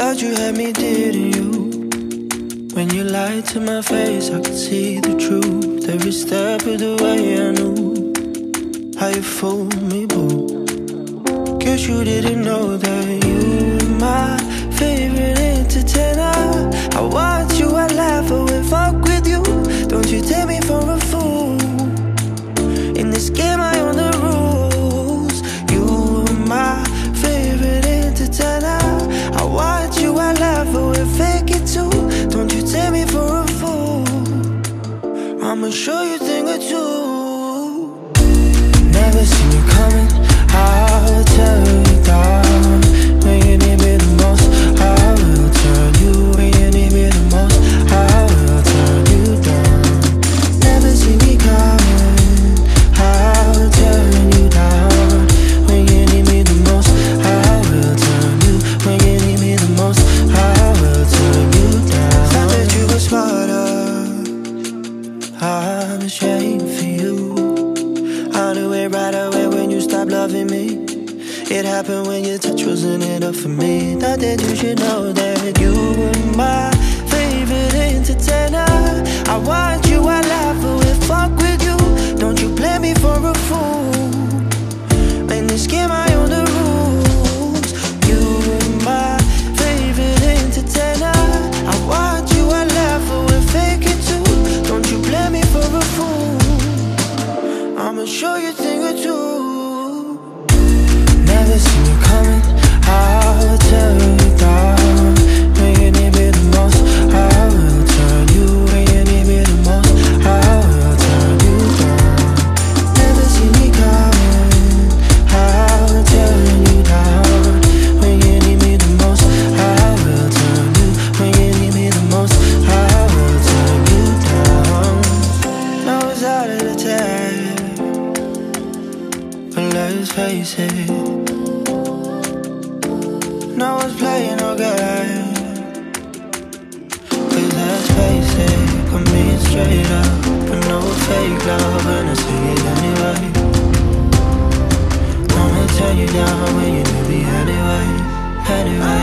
thought you had me, didn't you? When you lied to my face, I could see the truth. Every step of the way I knew how you fooled me, boo. Guess you didn't know that you were my favorite entertainer. I watch you, I laugh, I would fuck with you. Don't you take me for a fool. In this game I own the rules. You were my favorite entertainer. I watch you, I laugh, I would fake it too. Don't you take me for a fool. I'ma show you a thing or two. Never seen you coming, I'll tear you down. When you need me the most, I will turn you. When you need me the most, I will turn you down. Never see me coming, I'll tear you down. When you need me the most, I will turn you. When you need me the most, I will turn you down. Thought that you were smarter, I'm ashamed for you. I knew it right away when you stopped loving me. It happened when your touch wasn't enough for me. Thought that you should know that you were my favorite entertainer. I watch you, I laugh, I will fuck with you. Don't you play me for a fool. In this game I own the rules. You were my favorite entertainer. I watch you, I laugh, I will fake it too. Don't you play me for a fool. I'ma show you a thing or two. Never seen you coming, I'll tear you down. When you need me the most, I will turn you. When you need me the most, I will turn you down. Never seen me coming, I'll tear you down. When you need me the most, I will turn you. When you need me the most, I will turn you down. Now it's out of the tag, but let's face it, no one's playing no game. Cause let's face it, I'm being straight up, but no fake love, and I see it anyway. I'ma turn you down when you need me anyway, anyway.